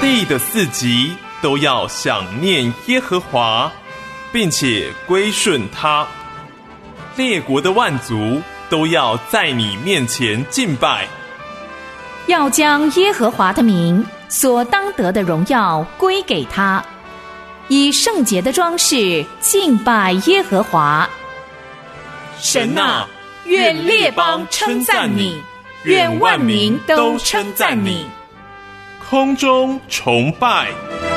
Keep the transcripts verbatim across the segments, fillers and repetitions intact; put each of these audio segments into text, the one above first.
地的四极都要想念耶和华，并且归顺他。列国的万族都要在你面前敬拜， 要将耶和华的名所当得的荣耀归给他，以圣洁的装饰敬拜耶和华。神啊，愿列邦称赞你，愿万民都称赞你。 空中崇拜。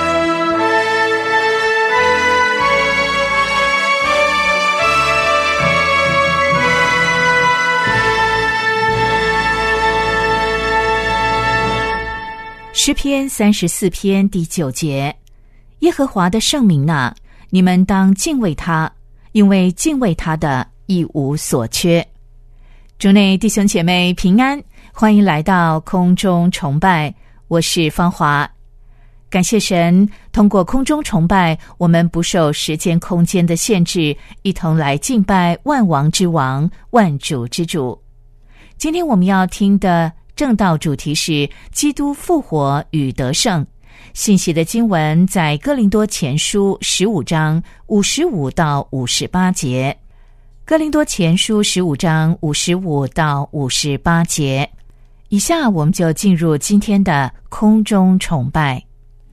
诗篇三十四篇第九节，耶和华的圣名啊，你们当敬畏他，因为敬畏他的一无所缺。主内弟兄姐妹平安，欢迎来到空中崇拜，我是芳华。感谢神，通过空中崇拜，我们不受时间空间的限制，一同来敬拜万王之王，万主之主。今天我们要听的正道主题是基督复活与得胜。信息的经文在哥林多前书十五章五十五到五十八节。哥林多前书十五章五十五到五十八节。以下我们就进入今天的空中崇拜。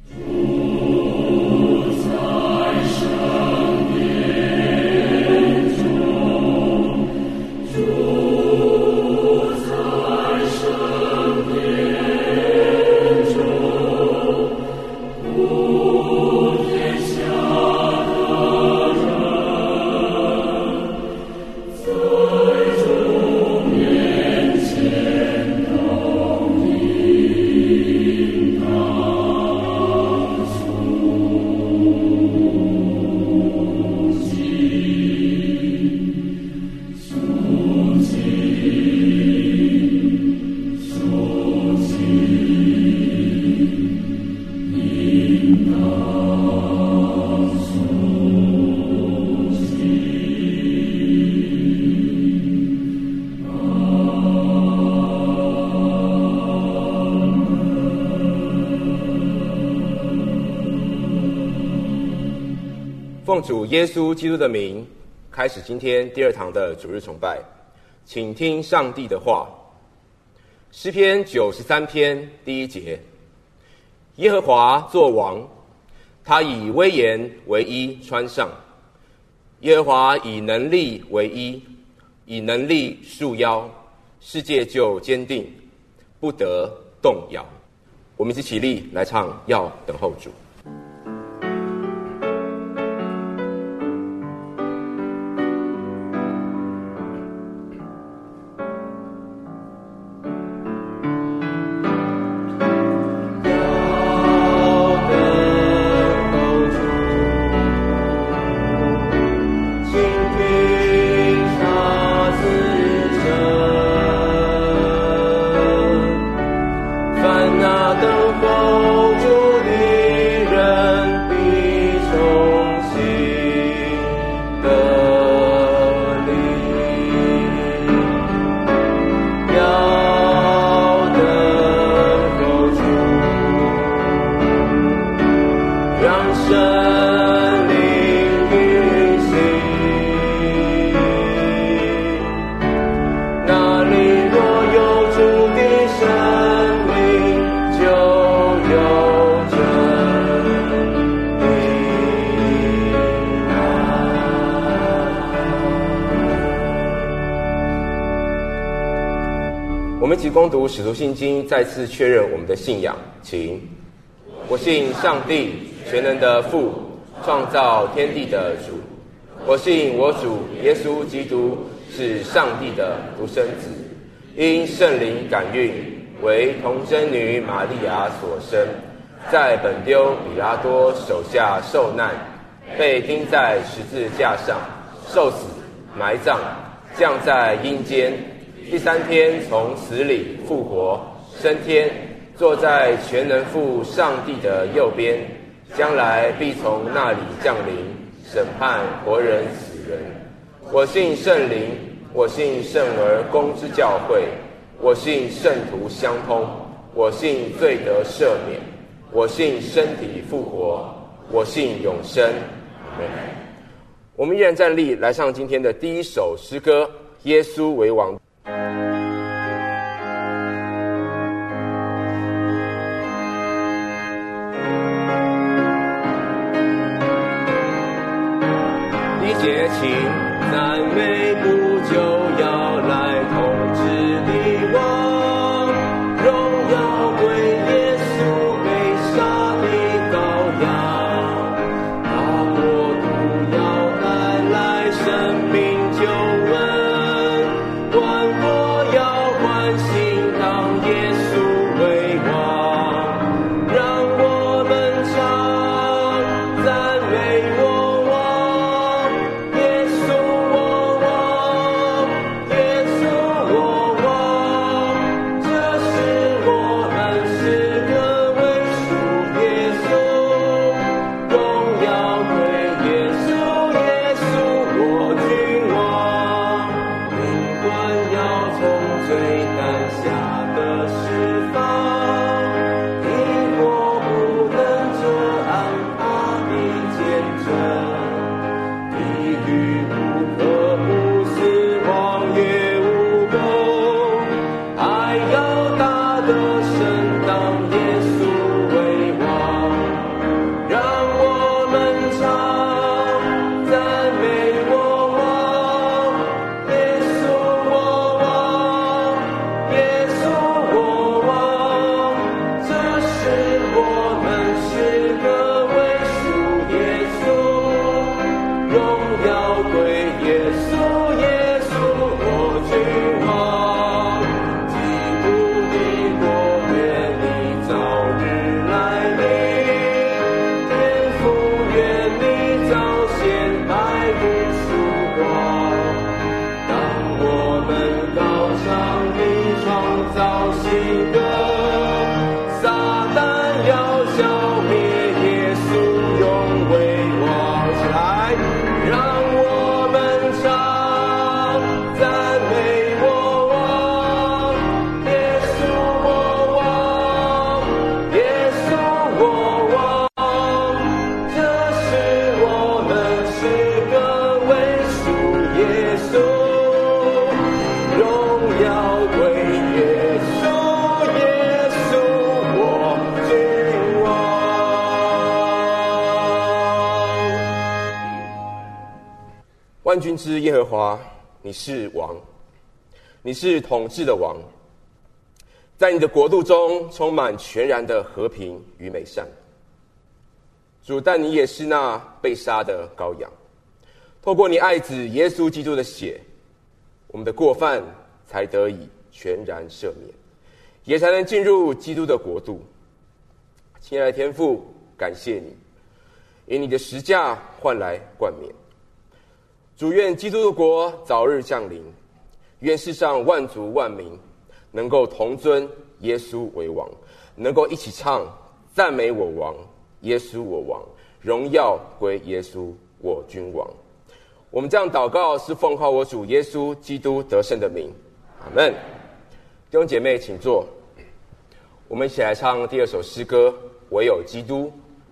奉主耶稣基督的名，开始今天第二堂的主日崇拜，请听上帝的话。诗篇九十三篇第一节：耶和华作王，他以威严为衣穿上；耶和华以能力为衣，以能力束腰，世界就坚定，不得动摇。我们一起起立来唱《要等候主》。我们一起攻读使徒信经，再次确认我们的信仰。请，我信上帝全能的父，创造天地的主。我信我主耶稣基督是上帝的独生子，因圣灵感孕，为童贞女玛利亚所生，在本丢比拉多手下受难，被钉在十字架上，受死，埋葬，降在阴间。第三天从死里复活，升天，坐在全能父上帝的右边，将来必从那里降临，审判活人死人。我信圣灵，我信圣而公之教会，我信圣徒相通，我信罪得赦免， 我信身体复活，我信永生。阿们。我们依然站立，来唱今天的第一首诗歌《耶稣为王》。第一节，请赞美不就要来统治你我，荣耀归耶稣被杀的羔羊，他国度要带来生命救恩，万国要欢欣当耶稣为王，让我们唱赞美我王，耶稣我王，耶稣我王，这是我们诗歌为属耶稣，荣耀归耶稣，耶稣我君王，灵魂要从最难下的释放，因我不能这安他的见证，地狱不可不死亡也无功，爱要大得胜当耶稣为王，让我们唱赞美我王，耶稣我王，耶稣我王，这是我们诗歌为属耶稣，荣耀归耶稣，耶稣我君王，基督的国愿你早日来临，天父愿你彰显白日曙光，当我们高唱你创造新歌，撒旦要消灭，耶稣永为王。起来，让我们唱赞美我王，耶稣我王，耶稣我王，这是我们诗歌为属耶稣，荣耀归耶稣，耶稣我君王。万军之耶和华，你是王，你是统治的王，在你的国度中充满全然的和平与美善。主，但你也是那被杀的羔羊，透过你爱子耶稣基督的血，我们的过犯才得以全然赦免，也才能进入基督的国度。亲爱的天父，感谢你，以你的十架换来冠冕。主，愿基督的国早日降临，愿世上万族万民能够同尊耶稣为王，能够一起唱赞美我王，耶稣我王，荣耀归耶稣我君王。我们这样祷告是奉靠我主耶稣基督得胜的名，阿们。弟兄姐妹请坐，我们一起来唱第二首诗歌，唯有基督。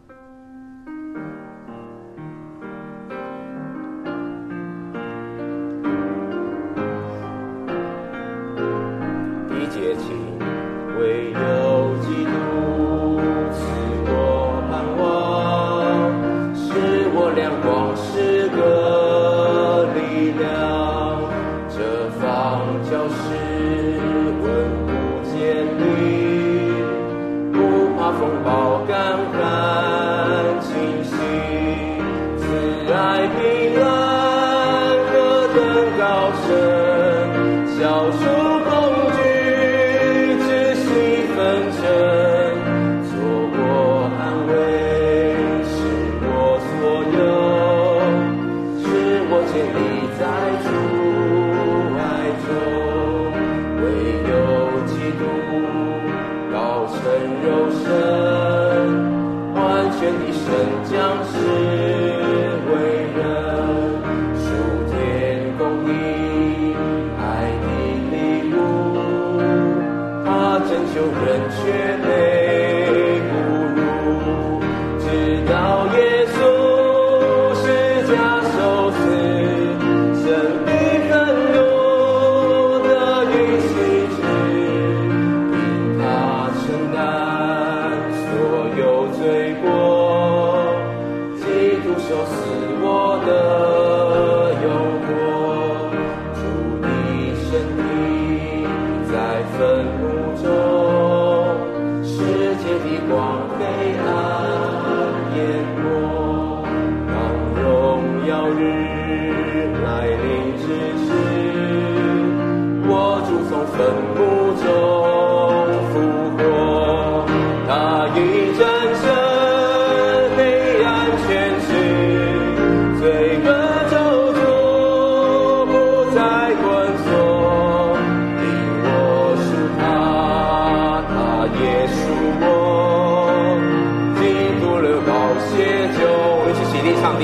第一节，请唯有基督赐我盼望，使我亮光，是个力量，这方教是稳固坚立，不怕风暴干旱侵袭，慈爱平安何等高深，消除将是为人属天公义爱的礼物，他拯救人却被侮辱，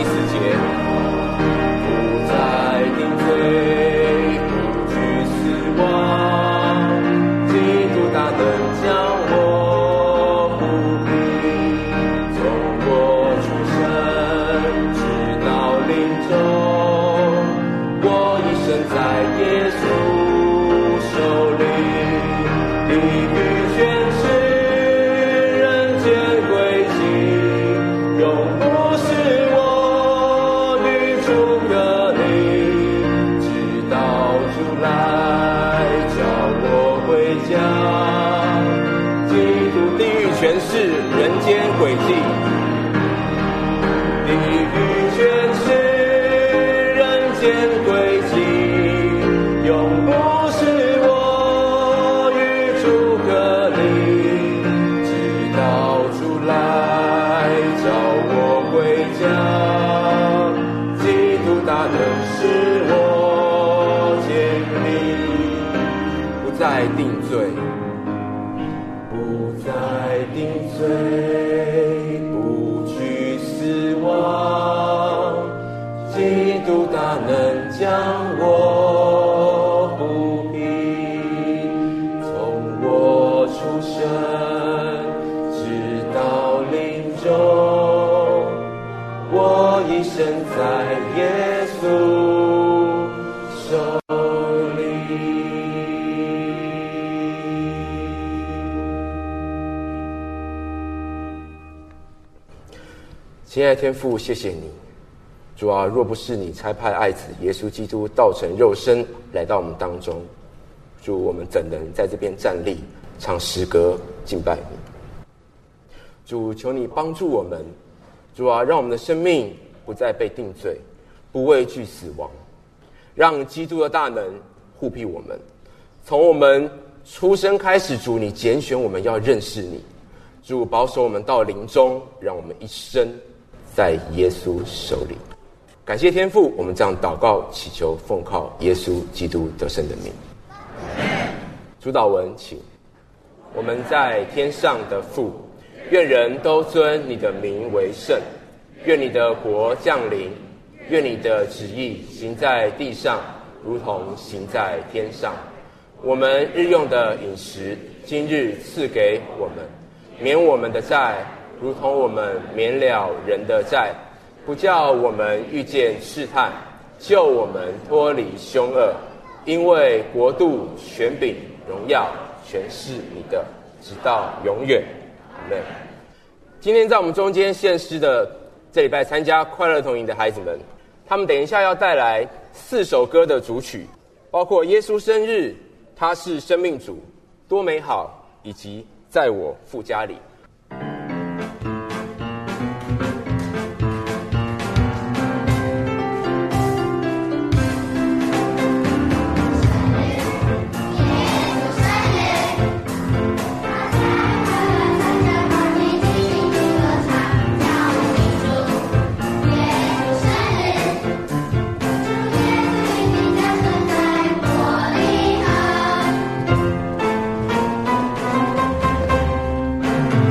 第四节，不再定罪，不惧死亡，基督大能将我护庇，从我出生直到临终，我一生在耶稣手里，地狱全是人间轨迹，永不是我与主隔离，直到主来叫我回家。基督地狱全是人间轨迹，地狱全是人间轨迹，永不是我与主隔离，直到主来叫我回家。基督大能使我坚立，不再定罪，不再定罪，不惧死亡，基督大能将我护庇，从我出生直到临终，我一生在耶稣手里。亲爱的天父，谢谢你，主啊，若不是你差派爱子耶稣基督道成肉身来到我们当中，主，我们怎能在这边站立唱诗歌敬拜你？主，求你帮助我们，主啊，让我们的生命不再被定罪，不畏惧死亡，让基督的大能护庇我们。从我们出生开始，主，你拣选我们要认识你，主，保守我们到临终，让我们一生在耶稣手里。感谢天父，我们这样祷告祈求，奉靠耶稣基督得胜的名。主祷文，请。我们在天上的父，愿人都尊你的名为圣，愿你的国降临，愿你的旨意行在地上，如同行在天上。我们日用的饮食，今日赐给我们，免我们的债，如同我们免了人的债，不叫我们遇见试探，救我们脱离凶恶。因为国度、权柄、荣耀，全是你的，直到永远。阿们。今天在我们中间献诗的，这礼拜参加快乐童营的孩子们，他们等一下要带来四首歌的主曲，包括耶稣生日、他是生命主、多美好，以及在我父家里。 耶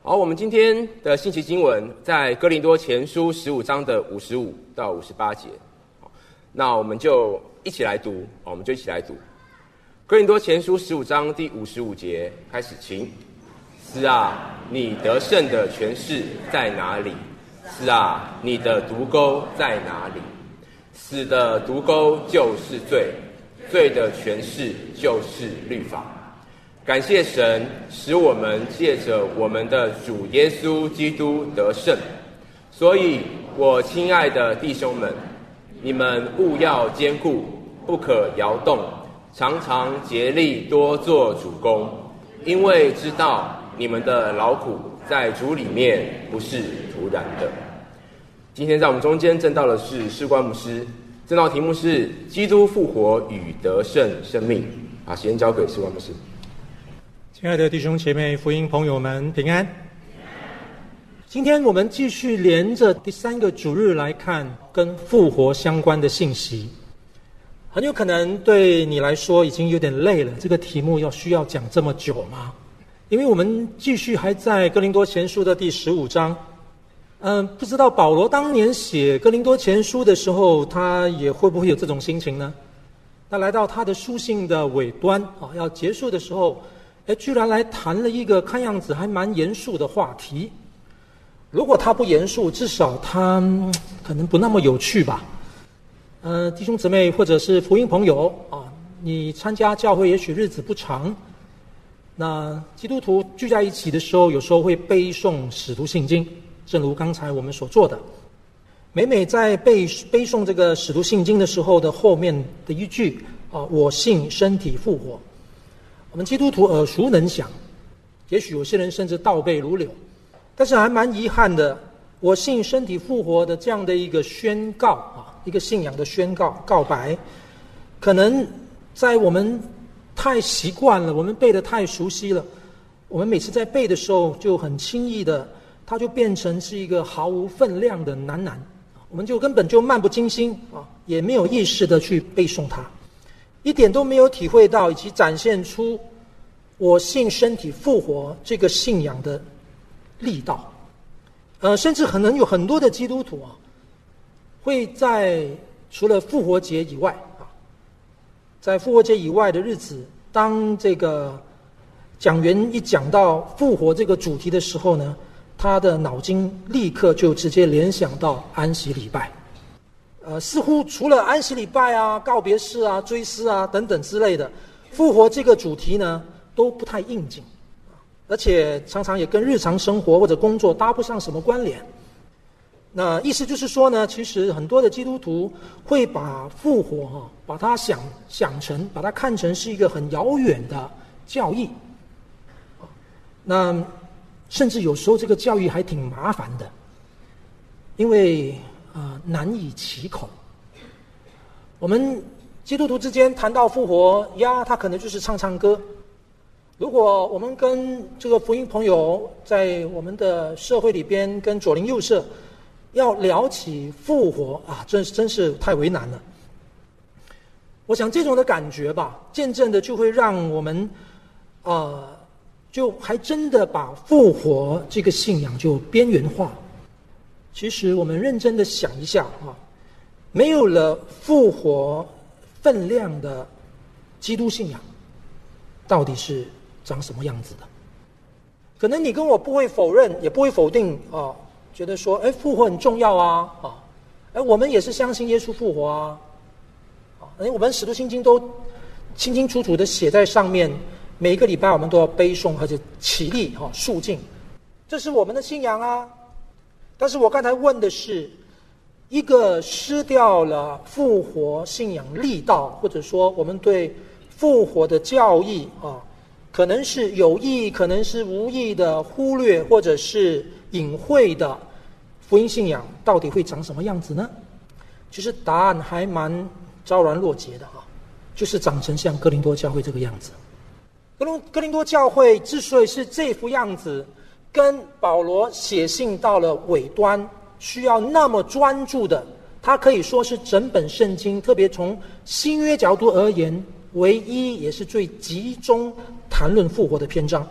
好，我们今天的信息经文在哥林多前书十五章的五十五到五十八节。那我们就一起来读，我们就一起来读。哥林多前书十五章第五十五节开始，请。是啊，你得胜的权势在哪里？是啊，你的毒钩在哪里？死的毒钩就是罪，罪的权势就是律法。感谢神，使我们借着我们的主耶稣基督得胜。所以，我亲爱的弟兄们，你们务要坚固，不可摇动，常常竭力多做主工，因为知道你们的劳苦在主里面不是徒然的。今天在我们中间证道的是士官牧师，证道题目是基督复活与得胜生命。把时间交给士官牧师。 亲爱的弟兄姐妹、福音朋友们，平安。今天我们继续连着第三个主日来看跟复活相关的信息。很有可能对你来说已经有点累了，这个题目要需要讲这么久吗？因为我们继续还在哥林多前书的第十五章。嗯、呃，不知道保罗当年写哥林多前书的时候，他也会不会有这种心情呢？他来到他的书信的尾端啊，要结束的时候，哎，居然来谈了一个看样子还蛮严肃的话题。如果他不严肃，至少他、嗯、可能不那么有趣吧。呃，弟兄姊妹或者是福音朋友啊，你参加教会也许日子不长，那基督徒聚在一起的时候，有时候会背诵使徒信经，正如刚才我们所做的。每每在背背诵这个使徒信经的时候的后面的一句啊，我信身体复活，我们基督徒耳熟能详，也许有些人甚至倒背如流。但是还蛮遗憾的，我信身体复活的这样的一个宣告啊，一个信仰的宣告告白，可能在我们太习惯了，我们背得太熟悉了，我们每次在背的时候就很轻易的，它就变成是一个毫无分量的喃喃，我们就根本就漫不经心啊，也没有意识的去背诵它，一点都没有体会到以及展现出我信身体复活这个信仰的力道。呃，甚至可能有很多的基督徒啊，会在除了复活节以外啊，在复活节以外的日子，当这个讲员一讲到复活这个主题的时候呢，他的脑筋立刻就直接联想到安息礼拜。呃，似乎除了安息礼拜啊、告别式啊、追思啊等等之类的，复活这个主题呢都不太应景，而且常常也跟日常生活或者工作搭不上什么关联。那意思就是说呢，其实很多的基督徒会把复活哈、啊，把它想想成，把它看成是一个很遥远的教义。那甚至有时候这个教育还挺麻烦的，因为呃难以启口。我们基督徒之间谈到复活呀，他可能就是唱唱歌。如果我们跟这个福音朋友在我们的社会里边跟左邻右舍要聊起复活啊，真真是太为难了。我想这种的感觉吧，渐渐的就会让我们呃就还真的把复活这个信仰就边缘化。其实我们认真的想一下啊，没有了复活分量的基督信仰到底是长什么样子的？可能你跟我不会否认，也不会否定啊，觉得说，哎，复活很重要啊，啊，哎，我们也是相信耶稣复活啊，啊，哎，我们使徒信经都清清楚楚的写在上面，每一个礼拜我们都要背诵而且起立哈肃静，这是我们的信仰啊。但是我刚才问的是，一个失掉了复活信仰力道，或者说我们对复活的教义啊，可能是有意，可能是无意的忽略，或者是隐晦的福音信仰，到底会长什么样子呢？其实答案还蛮昭然若揭的啊，就是长成像哥林多教会这个样子。哥林哥林多教会之所以是这副样子，跟保罗写信到了尾端需要那么专注的，它可以说是整本圣经，特别从新约角度而言，唯一也是最集中谈论复活的篇章。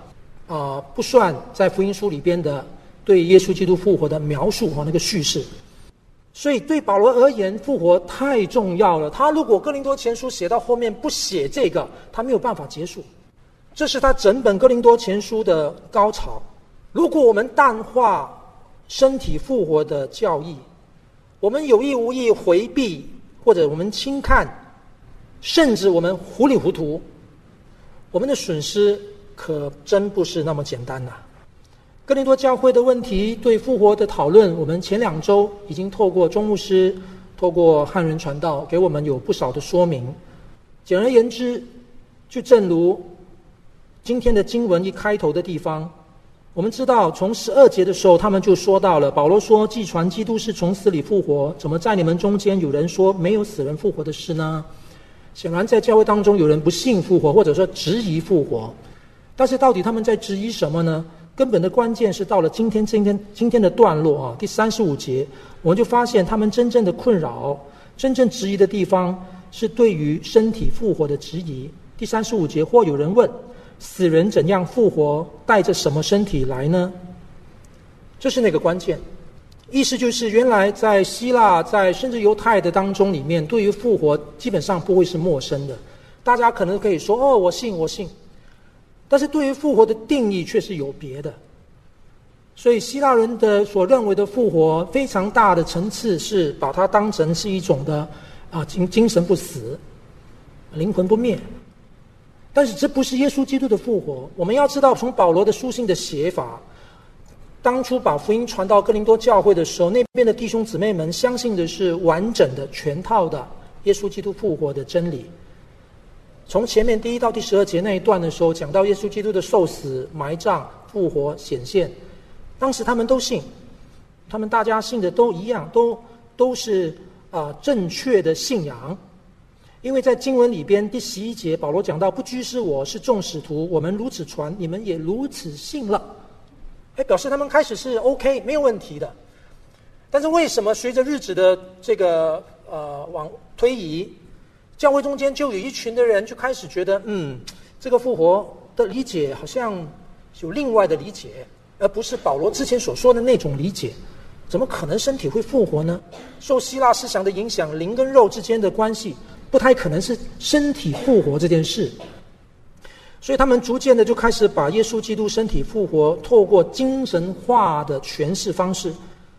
啊、呃，不算在福音书里边的对耶稣基督复活的描述和那个叙事。所以对保罗而言，复活太重要了。他如果哥林多前书写到后面不写这个，他没有办法结束。这是他整本哥林多前书的高潮。如果我们淡化身体复活的教义，我们有意无意回避，或者我们轻看，甚至我们糊里糊涂，我们的损失可真不是那么简单呐、啊。哥林多教会的问题对复活的讨论，我们前两周已经透过钟牧师，透过汉人传道给我们有不少的说明。简而言之，就正如今天的经文一开头的地方，我们知道从十二节的时候他们就说到了，保罗说既传基督是从死里复活，怎么在你们中间有人说没有死人复活的事呢？显然在教会当中有人不信复活，或者说质疑复活。但是到底他们在质疑什么呢？根本的关键是到了今天今天今天的段落啊，第三十五节，我们就发现他们真正的困扰，真正质疑的地方是对于身体复活的质疑。第三十五节，或有人问，死人怎样复活，带着什么身体来呢？这是那个关键。意思就是原来在希腊，在甚至犹太的当中里面，对于复活基本上不会是陌生的，大家可能可以说哦，我信我信。但是对于复活的定义却是有别的，所以希腊人的所认为的复活非常大的层次是把它当成是一种的啊精精神不死，灵魂不灭。但是这不是耶稣基督的复活。我们要知道，从保罗的书信的写法，当初把福音传到哥林多教会的时候，那边的弟兄姊妹们相信的是完整的全套的耶稣基督复活的真理。从前面第一到第十二节那一段的时候，讲到耶稣基督的受死、埋葬、复活、显现，当时他们都信，他们大家信的都一样，都都是啊、呃、正确的信仰。因为在经文里边第十一节，保罗讲到不拘是我，是众使徒，我们如此传，你们也如此信了，哎，表示他们开始是 OK 没有问题的。但是为什么随着日子的这个呃往推移，教会中间就有一群的人就开始觉得，嗯，这个复活的理解好像有另外的理解，而不是保罗之前所说的那种理解。怎么可能身体会复活呢？受希腊思想的影响，灵跟肉之间的关系不太可能是身体复活这件事。所以他们逐渐的就开始把耶稣基督身体复活透过精神化的诠释方式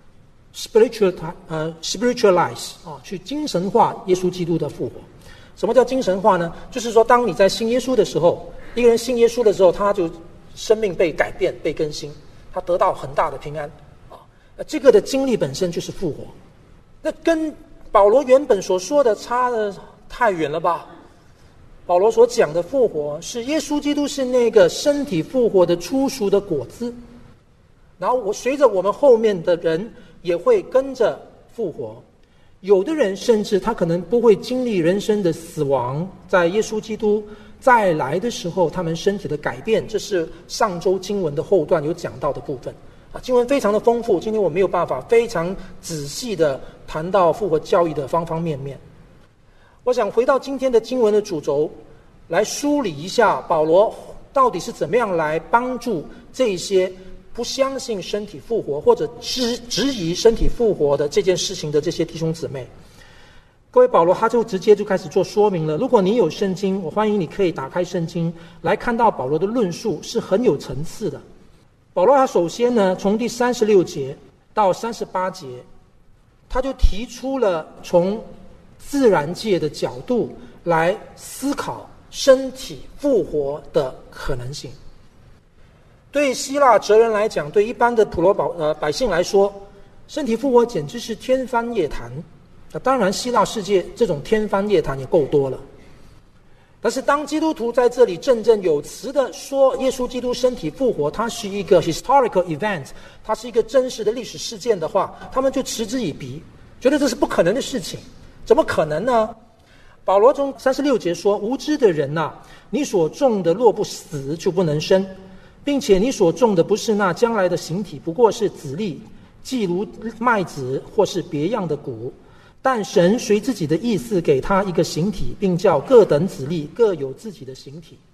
spiritual 呃 spiritualize 啊，去精神化耶稣基督的复活。什么叫精神化呢？就是说当你在信耶稣的时候，一个人信耶稣的时候，他就生命被改变被更新，他得到很大的平安啊，这个的经历本身就是复活。那跟保罗原本所说的差得太远了吧？保罗所讲的复活是耶稣基督是那个身体复活的初熟的果子，然后我随着我们后面的人也会跟着复活。有的人甚至他可能不会经历人生的死亡，在耶稣基督再来的时候，他们身体的改变，这是上周经文的后段有讲到的部分啊。经文非常的丰富，今天我没有办法非常仔细的谈到复活教义的方方面面。我想回到今天的经文的主轴，来梳理一下保罗到底是怎么样来帮助这些不相信身体复活或者质质疑身体复活的这件事情的这些弟兄姊妹。各位，保罗他就直接就开始做说明了。如果你有圣经，我欢迎你可以打开圣经来看到保罗的论述是很有层次的。保罗他首先呢，从第三十六节到三十八节，他就提出了从自然界的角度来思考身体复活的可能性。对希腊哲人来讲，对一般的普罗保呃百姓来说，身体复活简直是天方夜谭。那当然，希腊世界这种天方夜谭也够多了。但是当基督徒在这里振振有词的说耶稣基督身体复活，它是一个 historical event， 它是一个真实的历史事件的话，他们就嗤之以鼻，觉得这是不可能的事情。怎么可能呢？保罗从三十六节说，无知的人啊，你所种的若不死，就不能生，并且你所种的不是那将来的形体，不过是子粒，既如麦子或是别样的谷。但神随自己的意思给他一个形体，并叫各等子粒各有自己的形体。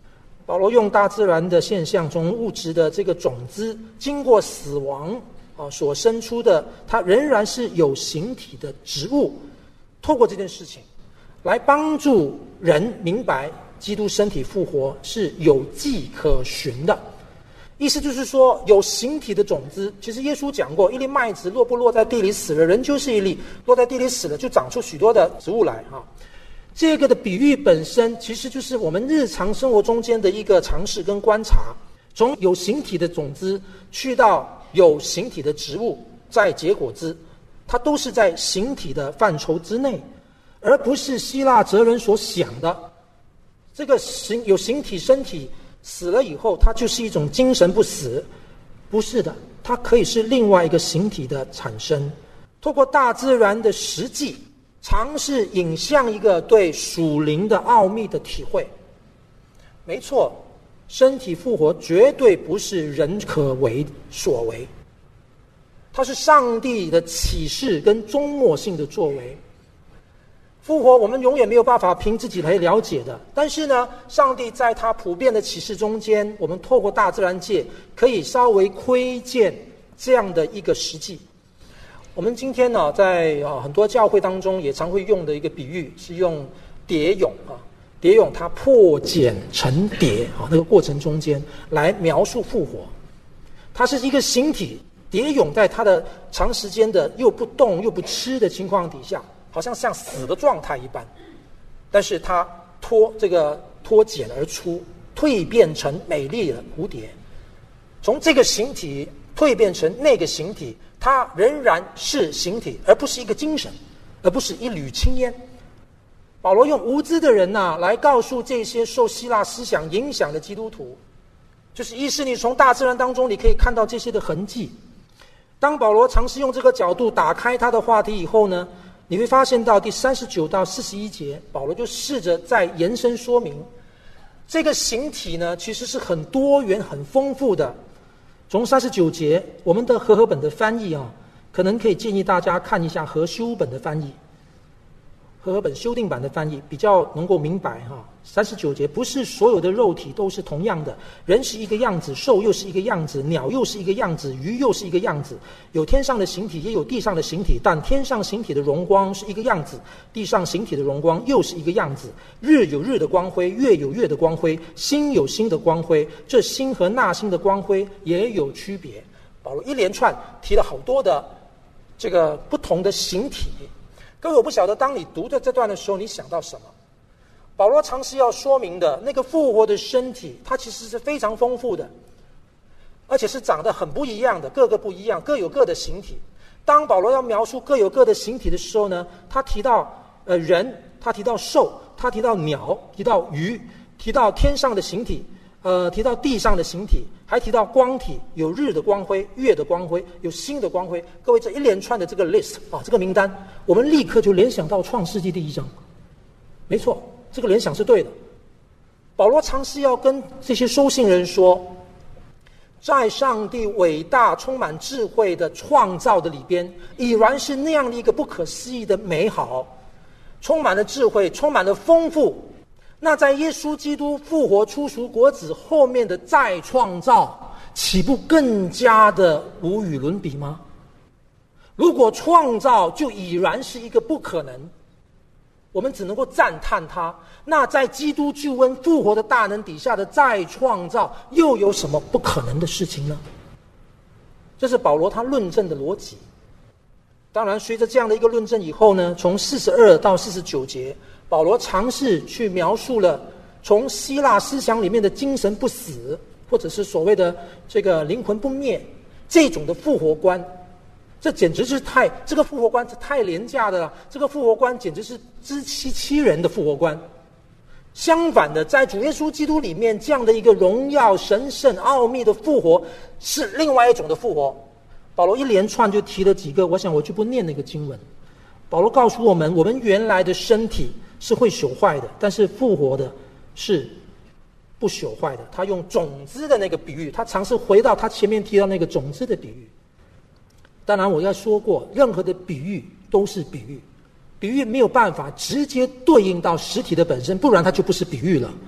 保罗用大自然的现象，从物质的这个种子经过死亡啊所生出的，它仍然是有形体的植物，透过这件事情来帮助人明白基督身体复活是有迹可循的。意思就是说，有形体的种子，其实耶稣讲过，一粒麦子落不落在地里死了，人就是一粒，落在地里死了，就长出许多的植物来啊。这个的比喻本身，其实就是我们日常生活中间的一个尝试跟观察，从有形体的种子去到有形体的植物，再结果子，它都是在形体的范畴之内，而不是希腊哲人所想的这个形有形体身体死了以后，它就是一种精神不死，不是的，它可以是另外一个形体的产生。透过大自然的实际，尝试引向一个对属灵的奥秘的体会。没错，身体复活绝对不是人可为所为，它是上帝的启示跟终末性的作为。复活我们永远没有办法凭自己来了解的，但是呢，上帝在他普遍的启示中间，我们透过大自然界可以稍微窥见这样的一个实际。我们今天呢，在啊很多教会当中也常会用的一个比喻是用蝶蛹啊，蝶蛹它破茧成蝶啊那个过程中间来描述复活。它是一个形体，蝶蛹在它的长时间的又不动又不吃的情况底下，好像像死的状态一般，但是它脱这个脱茧而出，蜕变成美丽的蝴蝶。从这个形体蜕变成那个形体，它仍然是形体，而不是一个精神，而不是一缕青烟。保罗用无知的人呐、啊、来告诉这些受希腊思想影响的基督徒，就是意思你从大自然当中你可以看到这些的痕迹。当保罗尝试用这个角度打开他的话题以后呢，你会发现到第三十九到四十一节，保罗就试着再延伸说明，这个形体呢其实是很多元、很丰富的。从三十九节，我们的和合本的翻译啊，可能可以建议大家看一下和修本的翻译，和合本修订版的翻译比较能够明白哈。三十九节，不是所有的肉体都是同样的，人是一个样子，兽又是一个样子，鸟又是一个样子，鱼又是一个样子，有天上的形体，也有地上的形体，但天上形体的荣光是一个样子，地上形体的荣光又是一个样子。日有日的光辉，月有月的光辉，星有星的光辉，这星和那星的光辉也有区别。保罗一连串提了好多的这个不同的形体。各位，我不晓得当你读的这段的时候，你想到什么？保罗尝试要说明的那个复活的身体，它其实是非常丰富的，而且是长得很不一样的，各个不一样，各有各的形体。当保罗要描述各有各的形体的时候呢，他提到呃人，他提到兽，他提到鸟，提到鱼，提到天上的形体，呃，提到地上的形体，还提到光体，有日的光辉，月的光辉，有星的光辉。各位，这一连串的这个 list 啊，这个名单，我们立刻就联想到创世纪第一章。没错，这个联想是对的。保罗尝试要跟这些收信人说，在上帝伟大充满智慧的创造的里边，已然是那样的一个不可思议的美好，充满了智慧，充满了丰富。那在耶稣基督复活出熟果子后面的再创造，岂不更加的无与伦比吗？如果创造就已然是一个不可能，我们只能够赞叹它，那在基督救恩复活的大能底下的再创造，又有什么不可能的事情呢？这是保罗他论证的逻辑。当然，随着这样的一个论证以后呢，从四十二到四十九节，保罗尝试去描述了从希腊思想里面的精神不死，或者是所谓的这个灵魂不灭这种的复活观。这简直是太，这个复活观是太廉价的了，这个复活观简直是自欺欺人的复活观。相反的，在主耶稣基督里面，这样的一个荣耀、神圣、奥秘的复活，是另外一种的复活。保罗一连串就提了几个，我想我就不念那个经文。保罗告诉我们，我们原来的身体是会朽坏的，但是复活的是不朽坏的。他用种子的那个比喻，他尝试回到他前面提到那个种子的比喻。当然我要说过，任何的比喻都是比喻，比喻没有办法直接对应到实体的本身，不然它就不是比喻了。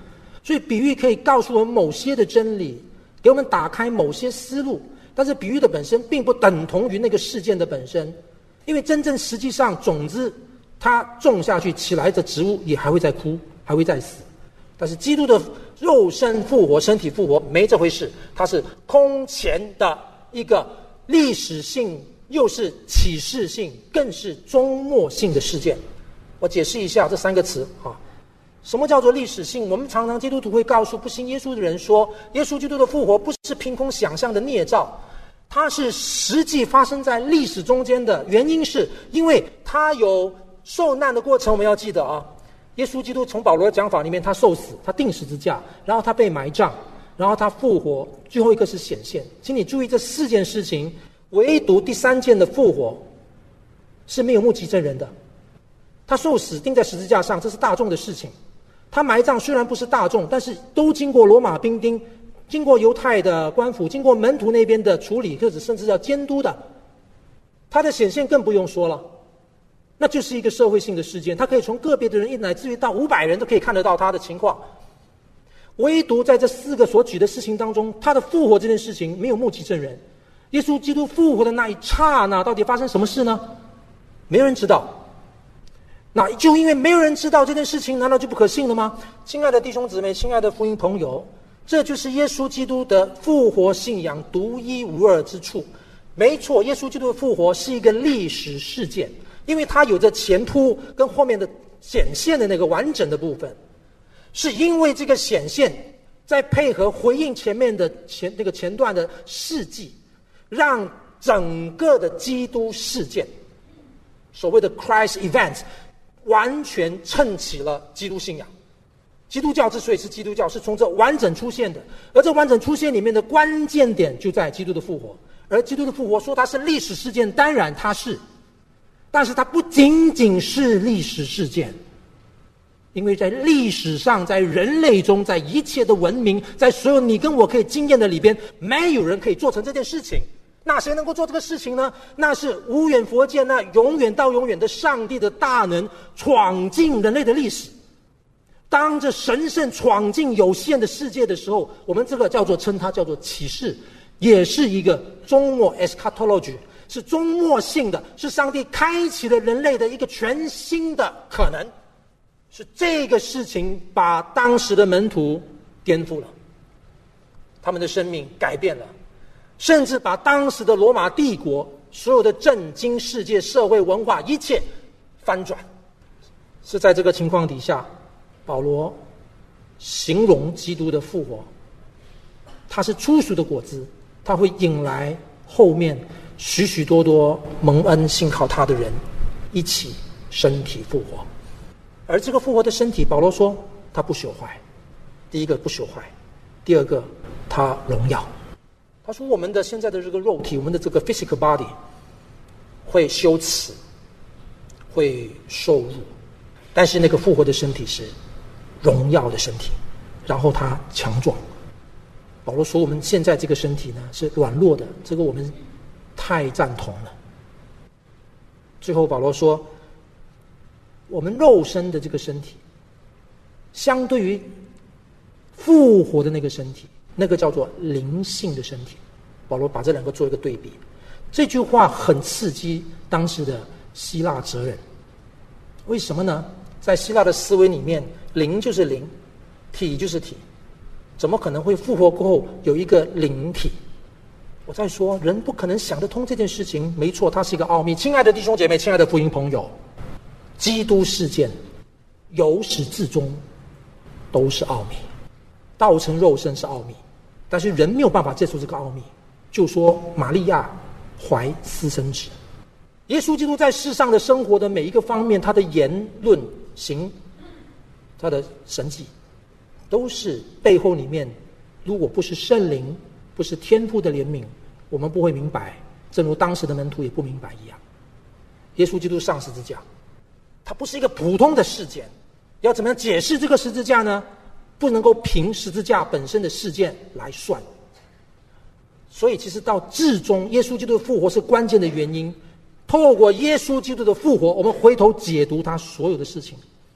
所以比喻可以告诉我们某些的真理，给我们打开某些思路，但是比喻的本身并不等同于那个事件的本身，因为真正实际上种子它种下去起来的植物也还会再枯，还会再死。但是基督的肉身复活，身体复活，没这回事，它是空前的一个历史性，又是启示性，更是终末性的事件。我解释一下这三个词啊。什么叫做历史性？我们常常基督徒会告诉不信耶稣的人说，耶稣基督的复活不是凭空想象的捏造，它是实际发生在历史中间的。原因是因为他有受难的过程，我们要记得啊。耶稣基督从保罗的讲法里面，他受死，他钉十字架，然后他被埋葬，然后他复活，最后一个是显现。请你注意这四件事情，唯独第三件的复活是没有目击证人的。他受死钉在十字架上，这是大众的事情。他埋葬虽然不是大众，但是都经过罗马兵丁，经过犹太的官府，经过门徒那边的处理，或者甚至要监督的。他的显现更不用说了，那就是一个社会性的事件，他可以从个别的人乃至于到五百人都可以看得到他的情况。唯独在这四个所举的事情当中，他的复活这件事情没有目击证人。耶稣基督复活的那一刹那，到底发生什么事呢？没有人知道。那就因为没有人知道这件事情，难道就不可信了吗？亲爱的弟兄姊妹，亲爱的福音朋友，这就是耶稣基督的复活信仰独一无二之处。没错，耶稣基督的复活是一个历史事件，因为它有着前突跟后面的显现的那个完整的部分。是因为这个显现再配合回应前面的前那个前段的事迹，让整个的基督事件，所谓的 Christ event， 完全撑起了基督信仰。基督教之所以是基督教，是从这完整出现的，而这完整出现里面的关键点就在基督的复活。而基督的复活说它是历史事件，当然它是，但是它不仅仅是历史事件，因为在历史上，在人类中，在一切的文明，在所有你跟我可以经验的里边，没有人可以做成这件事情。那谁能够做这个事情呢？那是无远佛界那永远到永远的上帝的大能闯进人类的历史。当这神圣闯进有限的世界的时候，我们这个叫做称它叫做启示，也是一个终末 eschatology， 是终末性的，是上帝开启了人类的一个全新的可能。是这个事情把当时的门徒颠覆了，他们的生命改变了，甚至把当时的罗马帝国所有的震惊世界社会文化一切翻转。是在这个情况底下，保罗形容基督的复活，它是初熟的果子，它会引来后面许许多多蒙恩信靠他的人一起身体复活。而这个复活的身体，保罗说它不朽坏。第一个不朽坏，第二个它荣耀。他说我们的现在的这个肉体，我们的这个 physical body 会羞耻，会受辱，但是那个复活的身体是荣耀的身体，然后它强壮。保罗说我们现在这个身体呢是软弱的，这个我们太赞同了。最后保罗说我们肉身的这个身体相对于复活的那个身体，那个叫做灵性的身体。保罗把这两个做一个对比。这句话很刺激当时的希腊哲人。为什么呢？在希腊的思维里面，灵就是灵，体就是体，怎么可能会复活过后有一个灵体？我在说人不可能想得通这件事情。没错，它是一个奥秘。亲爱的弟兄姐妹，亲爱的福音朋友，基督事件由始至终都是奥秘。道成肉身是奥秘，但是人没有办法接受这个奥秘。就说玛利亚怀私生子，耶稣基督在世上的生活的每一个方面，他的言论行，他的神迹，都是背后里面，如果不是圣灵，不是天父的怜悯，我们不会明白，正如当时的门徒也不明白一样。耶稣基督上十字架，它不是一个普通的事件。要怎么样解释这个十字架呢？不能够凭十字架本身的事件来算。所以其实到至终，耶稣基督的复活是关键的原因。透过耶稣基督的复活，我们回头解读他所有的事情，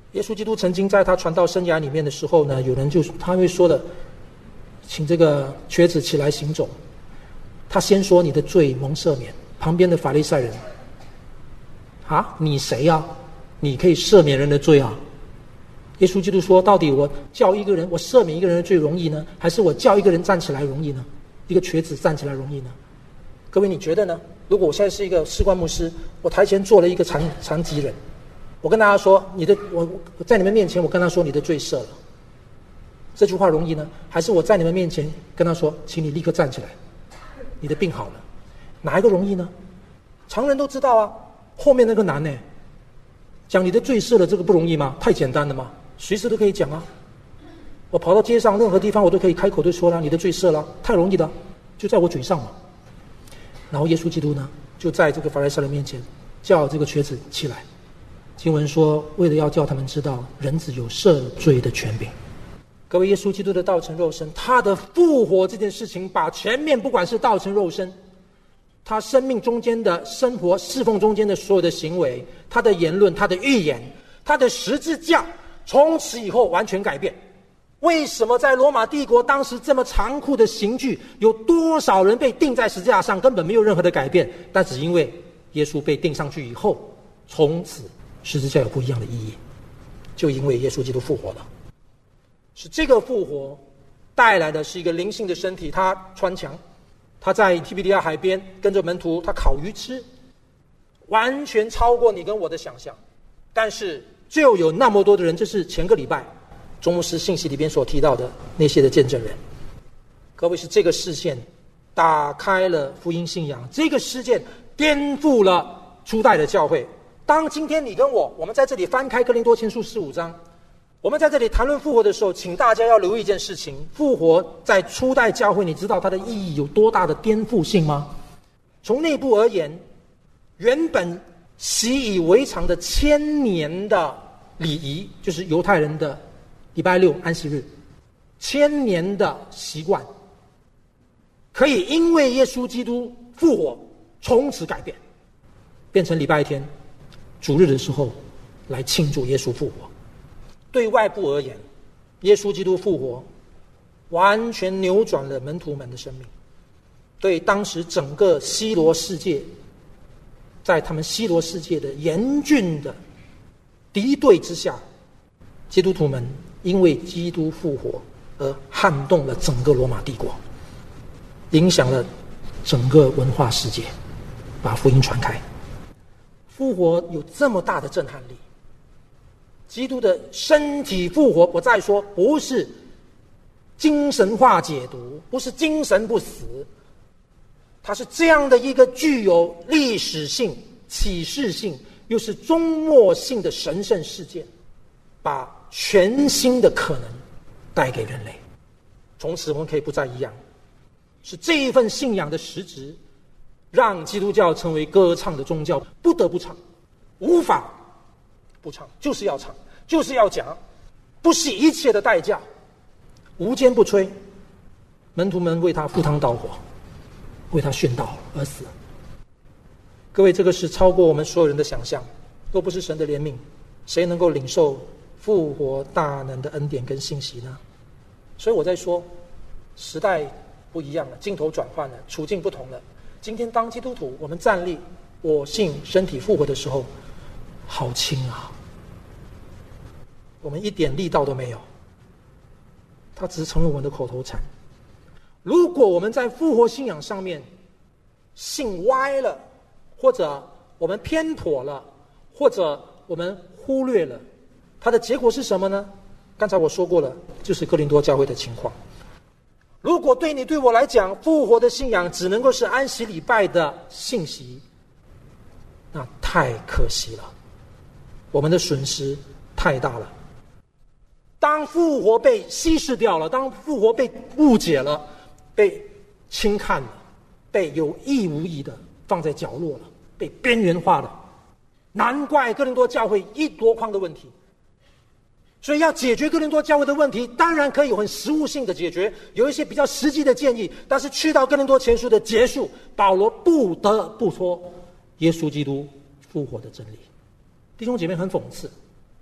耶稣基督曾经在他传道生涯里面的时候呢，有人就他会说的，请这个瘸子起来行走。他先说你的罪蒙赦免，旁边的法利赛人，啊，你谁啊？你可以赦免人的罪啊？耶稣基督说，到底我叫一个人，我赦免一个人的罪容易呢，还是我叫一个人站起来容易呢？一个瘸子站起来容易呢？各位你觉得呢？如果我现在是一个士官牧师，我台前坐了一个残残疾人，我跟大家说，你的我我在你们面前，我跟他说你的罪赦了，这句话容易呢？还是我在你们面前跟他说，请你立刻站起来，你的病好了？哪一个容易呢？常人都知道啊，后面那个难呢？讲你的罪赦了，这个不容易吗？太简单了吗？随时都可以讲啊。我跑到街上任何地方，我都可以开口就说了，你的罪赦了，太容易了，就在我嘴上嘛。然后耶稣基督呢，就在这个法利赛人面前叫这个瘸子起来。经文说，为了要叫他们知道人子有赦罪的权柄。各位，耶稣基督的道成肉身，他的复活这件事情，把全面不管是道成肉身，他生命中间的生活侍奉中间的所有的行为，他的言论，他的预言，他的十字架，从此以后完全改变。为什么在罗马帝国当时这么残酷的刑具，有多少人被钉在十字架上，根本没有任何的改变，但只因为耶稣被钉上去以后，从此十字架有不一样的意义，就因为耶稣基督复活了。是这个复活带来的是一个灵性的身体，他穿墙，他在提比利亚海边跟着门徒，他烤鱼吃，完全超过你跟我的想象。但是就有那么多的人，这是前个礼拜钟牧师信息里边所提到的那些的见证人。各位，是这个事件打开了福音信仰，这个事件颠覆了初代的教会。当今天你跟我，我们在这里翻开哥林多前书十五章，我们在这里谈论复活的时候，请大家要留意一件事情：复活在初代教会，你知道它的意义有多大的颠覆性吗？从内部而言，原本习以为常的千年的礼仪，就是犹太人的礼拜六安息日，千年的习惯，可以因为耶稣基督复活从此改变，变成礼拜天主日的时候来庆祝耶稣复活。对外部而言，耶稣基督复活完全扭转了门徒们的生命。对当时整个希罗世界，在他们希罗世界的严峻的敌对之下，基督徒们因为基督复活而撼动了整个罗马帝国，影响了整个文化世界，把福音传开。复活有这么大的震撼力，基督的身体复活，我再说，不是精神化解读，不是精神不死，它是这样的一个具有历史性、启示性，又是终末性的神圣事件，把全新的可能带给人类。从此我们可以不再一样，是这一份信仰的实质，让基督教成为歌唱的宗教，不得不唱，无法不唱，就是要唱，就是要讲，不惜一切的代价，无坚不摧。门徒们为他赴汤蹈火，为他殉道而死。各位，这个是超过我们所有人的想象，若不是神的怜悯，谁能够领受复活大能的恩典跟信息呢？所以我在说，时代不一样了，镜头转换了，处境不同了。今天当基督徒，我们站立我信身体复活的时候，好轻啊，我们一点力道都没有，它只是成为我们的口头禅。如果我们在复活信仰上面信歪了，或者我们偏颇了，或者我们忽略了，它的结果是什么呢？刚才我说过了，就是哥林多教会的情况。如果对你对我来讲，复活的信仰只能够是安息礼拜的信息，那太可惜了，我们的损失太大了。当复活被稀释掉了，当复活被误解了，被轻看了，被有意无意的放在角落了，被边缘化了，难怪哥林多教会一箩筐的问题。所以要解决哥林多教会的问题，当然可以很实务性的解决，有一些比较实际的建议，但是去到哥林多前书的结束，保罗不得不说耶稣基督复活的真理。弟兄姐妹，很讽刺，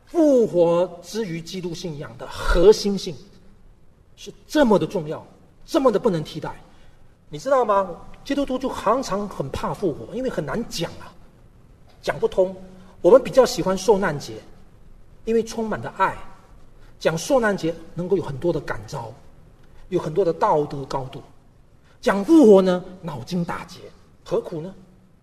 复活之于基督信仰的核心性是这么的重要，这么的不能替代。你知道吗？基督徒就常常很怕复活，因为很难讲啊，讲不通。我们比较喜欢受难节，因为充满了爱，讲受难节能够有很多的感召，有很多的道德高度。讲复活呢，脑筋打结，何苦呢？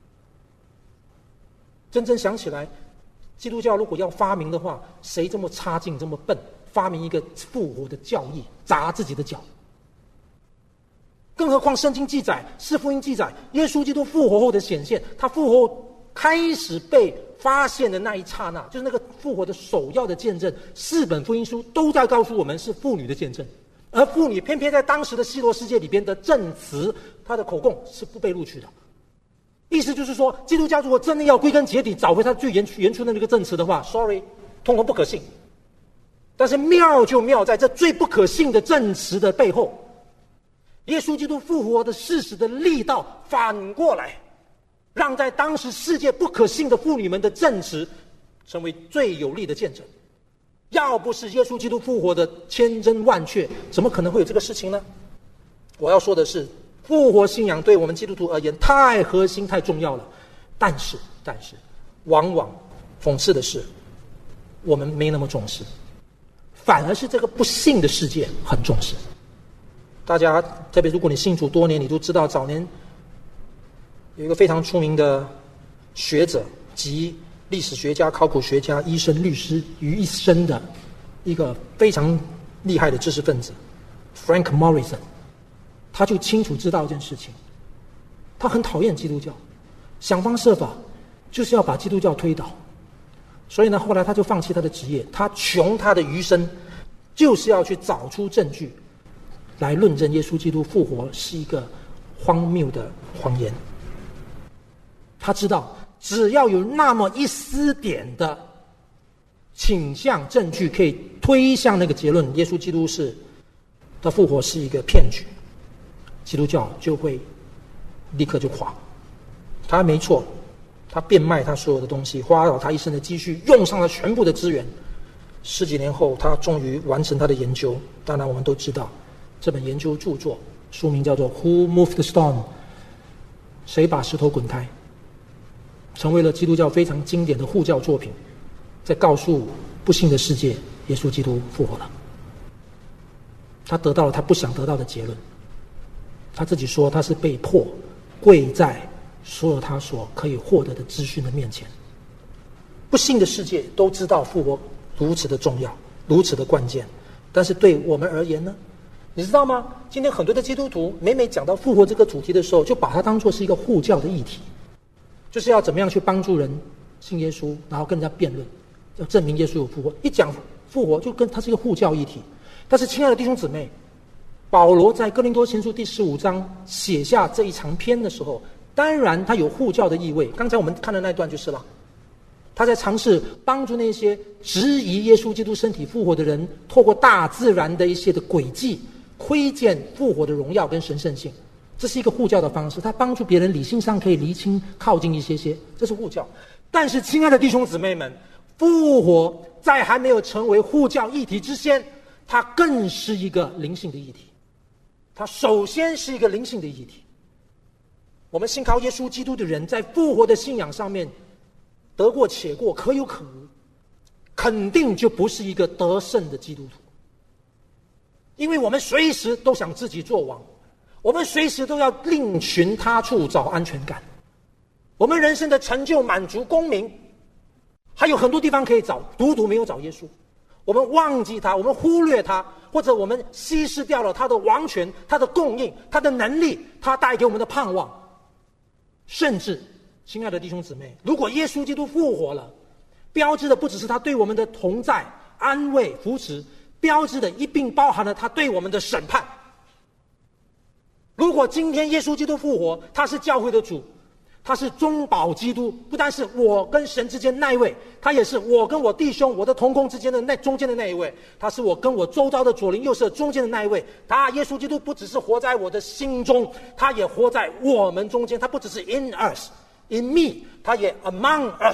真正想起来，基督教如果要发明的话，谁这么差劲这么笨，发明一个复活的教义，砸自己的脚？更何况圣经记载，是福音记载，耶稣基督复活后的显现，他复活后开始被发现的那一刹那，就是那个复活的首要的见证，四本福音书都在告诉我们是妇女的见证，而妇女偏偏在当时的希罗世界里边的证词，她的口供是不被录取的。意思就是说，基督教如果真的要归根结底找回他最原原初的那个证词的话 ，sorry， 通通不可信。但是妙就妙在这最不可信的证词的背后，耶稣基督复活的事实的力道反过来，让在当时世界不可信的妇女们的证词成为最有力的见证。要不是耶稣基督复活的千真万确，怎么可能会有这个事情呢？我要说的是，复活信仰对我们基督徒而言太核心太重要了，但是但是往往讽刺的是，我们没那么重视，反而是这个不信的世界很重视。大家特别如果你信主多年，你都知道早年有一个非常出名的学者及历史学家、考古学家、医生、律师于一身的一个非常厉害的知识分子 Frank Morrison， 他就清楚知道一件事情，他很讨厌基督教，想方设法就是要把基督教推倒。所以呢，后来他就放弃他的职业，他穷他的余生就是要去找出证据来论证耶稣基督复活是一个荒谬的谎言。他知道只要有那么一丝点的倾向证据可以推向那个结论，耶稣基督是的复活是一个骗局，基督教就会立刻就垮。他没错，他变卖他所有的东西，花了他一生的积蓄，用上了全部的资源。十几年后，他终于完成他的研究。当然我们都知道这本研究著作书名叫做 Who Moved the Stone， 谁把石头滚开，成为了基督教非常经典的护教作品，在告诉不信的世界，耶稣基督复活了。他得到了他不想得到的结论。他自己说他是被迫跪在所有他所可以获得的资讯的面前。不信的世界都知道复活如此的重要，如此的关键，但是对我们而言呢？你知道吗？今天很多的基督徒每每讲到复活这个主题的时候，就把它当作是一个护教的议题，就是要怎么样去帮助人信耶稣，然后跟人家辩论，要证明耶稣有复活。一讲复活就跟它是一个护教议题。但是亲爱的弟兄姊妹，保罗在哥林多前书第十五章写下这一长篇的时候，当然他有护教的意味，刚才我们看的那段就是了。他在尝试帮助那些质疑耶稣基督身体复活的人，透过大自然的一些的轨迹窥见复活的荣耀跟神圣性。这是一个护教的方式，他帮助别人理性上可以厘清靠近一些些，这是护教。但是亲爱的弟兄姊妹们，复活在还没有成为护教议题之前，它更是一个灵性的议题。它首先是一个灵性的议题。我们信靠耶稣基督的人，在复活的信仰上面得过且过，可有可无，肯定就不是一个得胜的基督徒。因为我们随时都想自己做王，我们随时都要另寻他处找安全感，我们人生的成就、满足、功名还有很多地方可以找，独独没有找耶稣。我们忘记他，我们忽略他，或者我们稀释掉了他的王权、他的供应、他的能力，他带给我们的盼望。甚至亲爱的弟兄姊妹，如果耶稣基督复活了，标志的不只是他对我们的同在、安慰、扶持，标志的一并包含了他对我们的审判。如果今天耶稣基督复活，他是教会的主，他是中保基督，不但是我跟神之间那一位，他也是我跟我弟兄、我的同工之间的那中间的那一位，他是我跟我周遭的左邻右舍中间的那一位。他耶稣基督不只是活在我的心中，他也活在我们中间，他不只是 in us in me， 他也 among us，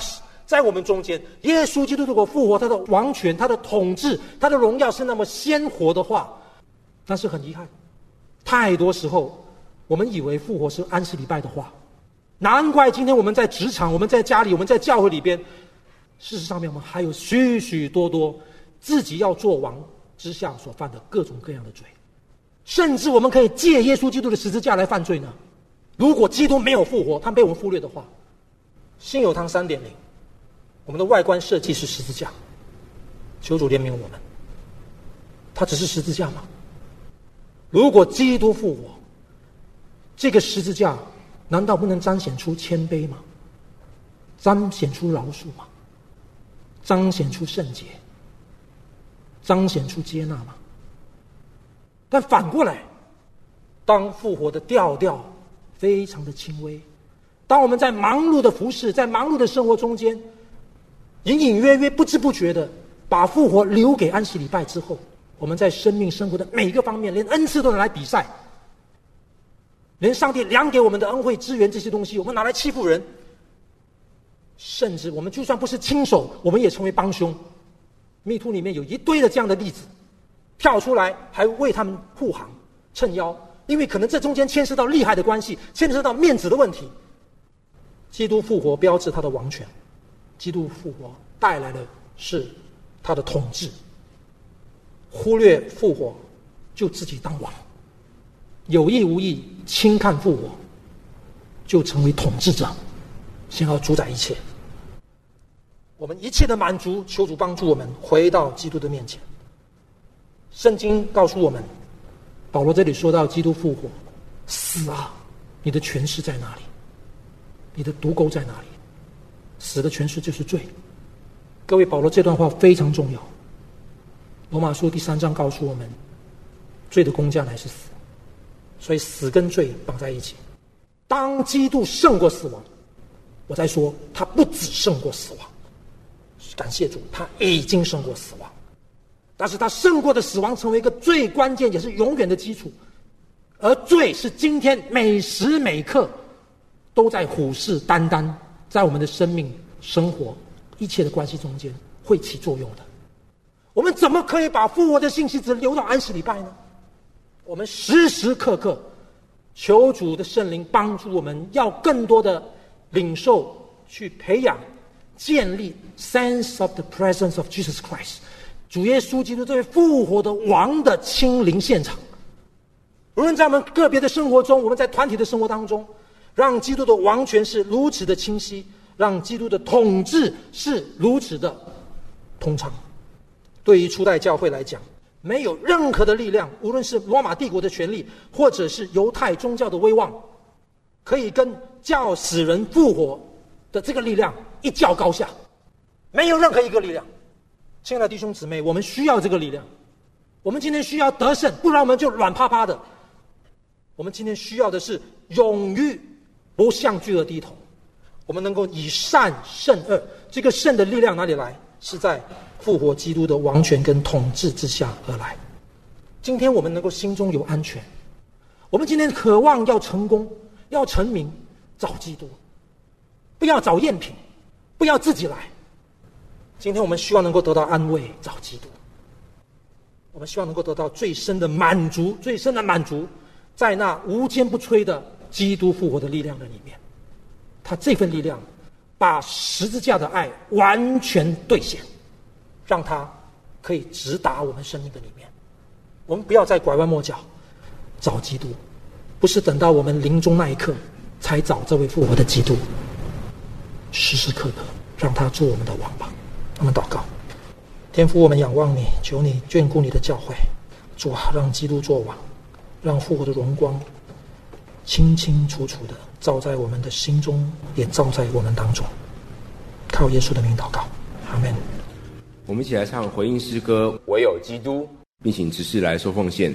在我们中间。耶稣基督如果复活，他的王权、他的统治、他的荣耀是那么鲜活的话，但是很遗憾，太多时候我们以为复活是安息礼拜的话，难怪今天我们在职场、我们在家里、我们在教会里边，事实上面我们还有许许多多自己要做王之下所犯的各种各样的罪，甚至我们可以借耶稣基督的十字架来犯罪呢。如果基督没有复活，他被我们忽略的话，信友堂 三点零 我们的外观设计是十字架，求主怜悯我们。它只是十字架吗？如果基督复活，这个十字架难道不能彰显出谦卑吗？彰显出饶恕吗？彰显出圣洁？彰显出接纳吗？但反过来，当复活的调调非常的轻微，当我们在忙碌的服事，在忙碌的生活中间，隐隐约约不知不觉的把复活留给安息礼拜之后，我们在生命生活的每一个方面，连恩赐都拿来比赛，连上帝量给我们的恩惠资源这些东西我们拿来欺负人，甚至我们就算不是亲手，我们也成为帮凶。密图里面有一堆的这样的例子跳出来，还为他们护航撑腰，因为可能这中间牵涉到利害的关系，牵涉到面子的问题。基督复活标志他的王权，基督复活带来的是他的统治。忽略复活就自己当王，有意无意轻看复活就成为统治者，想要主宰一切。我们一切的满足，求主帮助我们回到基督的面前。圣经告诉我们，保罗这里说到基督复活，死啊，你的权势在哪里？你的毒钩在哪里？死的权势就是罪。各位，保罗这段话非常重要。罗马书第三章告诉我们，罪的工价乃是死，所以死跟罪绑在一起。当基督胜过死亡，我在说他不只胜过死亡，感谢主，他已经胜过死亡。但是他胜过的死亡成为一个最关键也是永远的基础，而罪是今天每时每刻都在虎视眈眈，在我们的生命生活一切的关系中间会起作用的。我们怎么可以把复活的信息只留到安息礼拜呢？我们时时刻刻求主的圣灵帮助我们，要更多的领受，去培养建立 sense of the presence of Jesus Christ， 主耶稣基督这位复活的王的亲临现场。无论在我们个别的生活中，我们在团体的生活当中，让基督的王权是如此的清晰，让基督的统治是如此的通畅。对于初代教会来讲，没有任何的力量，无论是罗马帝国的权力，或者是犹太宗教的威望，可以跟叫死人复活的这个力量一较高下。没有任何一个力量。亲爱的弟兄姊妹，我们需要这个力量。我们今天需要得胜，不然我们就软趴趴的。我们今天需要的是勇于不向罪恶低头，我们能够以善胜恶。这个胜的力量哪里来？是在复活基督的王权跟统治之下而来。今天我们能够心中有安全，我们今天渴望要成功，要成名，找基督，不要找赝品，不要自己来。今天我们希望能够得到安慰，找基督。我们希望能够得到最深的满足，最深的满足在那无坚不摧的基督复活的力量的里面。他这份力量把十字架的爱完全兑现，让它可以直达我们生命的里面。我们不要再拐弯抹角找基督，不是等到我们临终那一刻才找这位复活的基督，时时刻刻让他做我们的王吧。我们祷告。天父，我们仰望你，求你眷顾你的教会，主啊，让基督做王，让复活的荣光清清楚楚的照在我们的心中，也照在我们当中。靠耶稣的名祷告，阿们。 我们一起来唱回应诗歌《唯有基督》，并请执事来收奉献。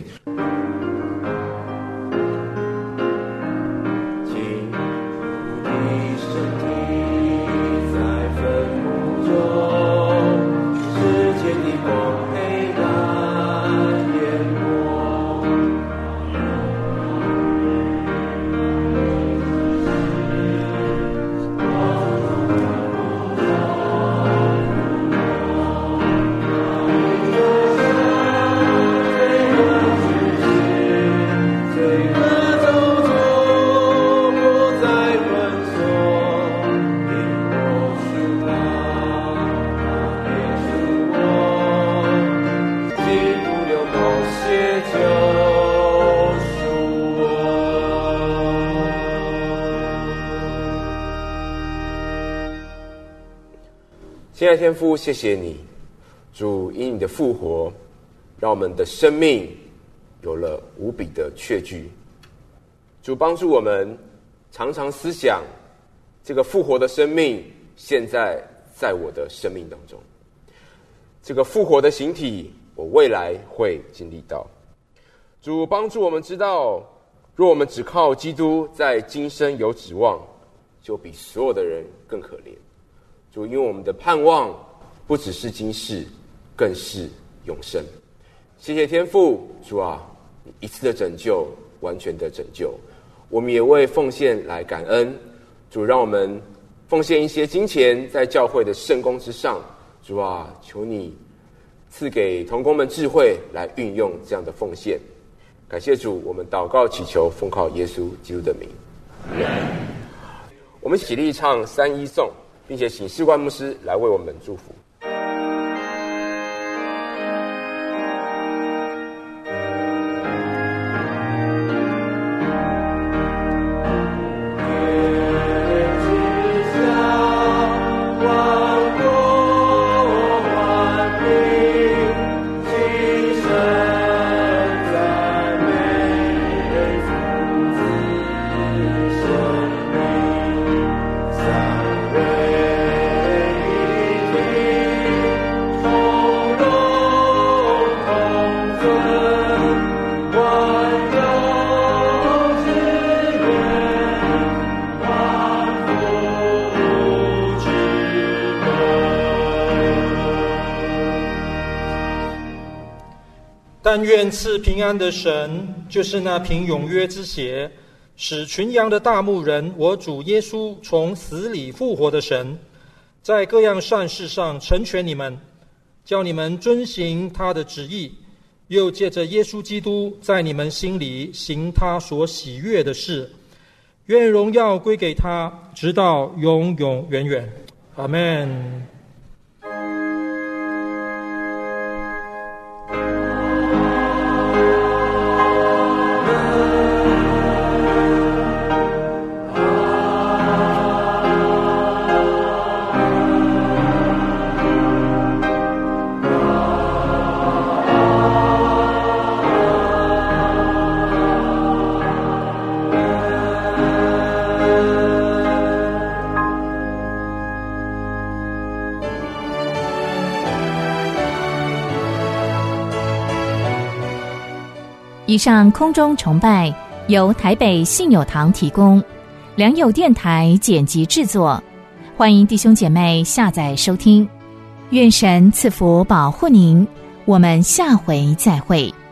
Oh 亲爱的天父，谢谢你，主，因你的复活，让我们的生命有了无比的确据。主，帮助我们常常思想这个复活的生命现在在我的生命当中，这个复活的形体我未来会经历到。主，帮助我们知道，若我们只靠基督在今生有指望，就比所有的人更可怜。主，因为我们的盼望不只是今世，更是永生。谢谢天父，主啊，你一次的拯救，完全的拯救，我们也为奉献来感恩。主，让我们奉献一些金钱在教会的圣工之上。主啊，求你赐给同工们智慧来运用这样的奉献。感谢主，我们祷告祈求，奉靠耶稣基督的名。我们起立唱三一颂，并且请士冠牧师来为我们祝福。 但愿赐平安的神，就是那凭永约之血使群羊的大牧人，我主耶稣从死里复活的神，在各样善事上成全你们，叫你们遵行他的旨意，又借着耶稣基督在你们心里行他所喜悦的事。愿荣耀归给他，直到永永远远。阿们。 以上空中崇拜由台北信友堂提供，良友电台剪辑制作，欢迎弟兄姐妹下载收听。愿神赐福保护您，我们下回再会。